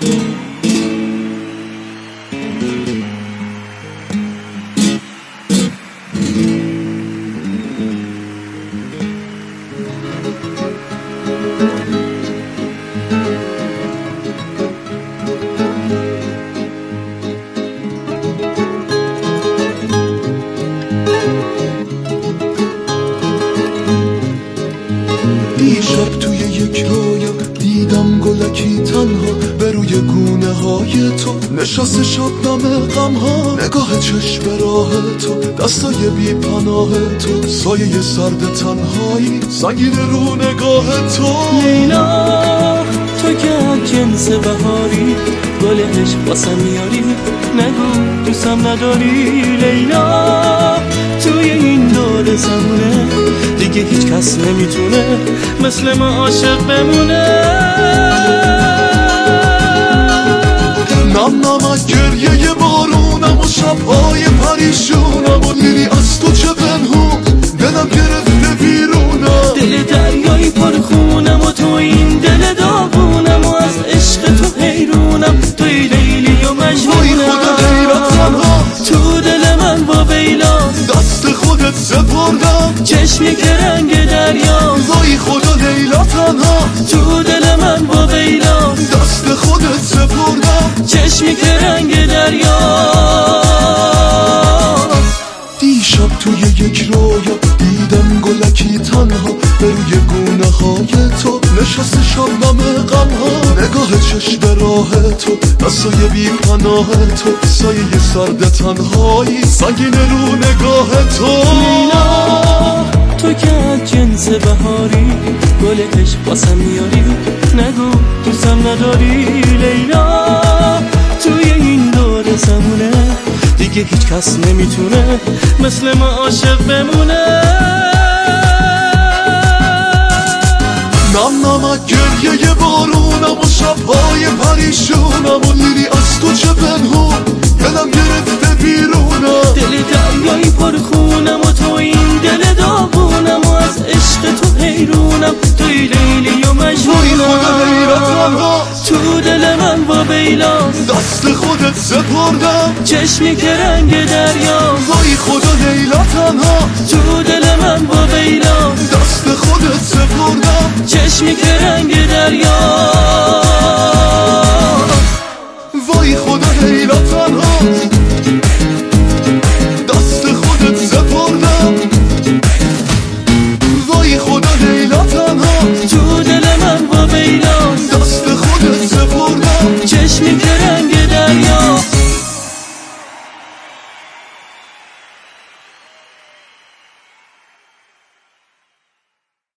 دیشب توی یک رویا دیدم گلکی تنها به روی گونه های تو نشست شبنم غم ها، نگاه چشم راه تو، دستای بی پناه تو، سایه سرد تنهایی سنگین رو نگاه تو. لیلا تو که از جنس بهاری، گل عشق واسم میاری، نگو دوستم نداری. لیلا توی این دور زمونه دیگه هیچ کس نمیتونه مثل ما عاشق بمونه. نم نمک گریه بارونم و شبهای پریشونم و میری از تو چه پنهون، دلم گرفته بیرونم. دل دریایی پر خونم و تو این دل داغونم و از عشق تو حیرونم. توی لیلی و مجنونم. وای خدا حیرتم ها تو دل من با بیلاست، دست خودت سپردم. چشمی که رنگ دریا. وای خدا لیلا تنها تو دل من با بیلاست، دست خودت سپردم. چشمی که رنگ دریا. دیشب توی یک رویا دیدم گلکی تنها به روی گونه های تو نشست شبنم غم ها، نگاه چشم راه تو، دستای بی پناه تو، سایه سرد تنهایی سنگین رو نگاه تو. لیلا تو که از جنس بهاری، گل عشق واسم میاری، نگو دوستم نداری. لیلا توی این دور زمونه دیگه هیچ کس نمیتونه مثل ما عاشق بمونه. نم نمک گریه بارونم و شبهای پریشونم و میری از تو چه پنهون، دلم گرفته بیرونم. دل دریایی پر خونم و تو این دل داغونم و از عشق تو حیرونم. توی لیلی و مجنونم. وای خدا حیرتم ها تو دل من با بیلاست، دست خودت سپردم. چشمی که رنگ دریا. وای خدا لیلا تنها تو دل من با بیلاست، دست خودت سپردم. چشمی که رنگ دریا.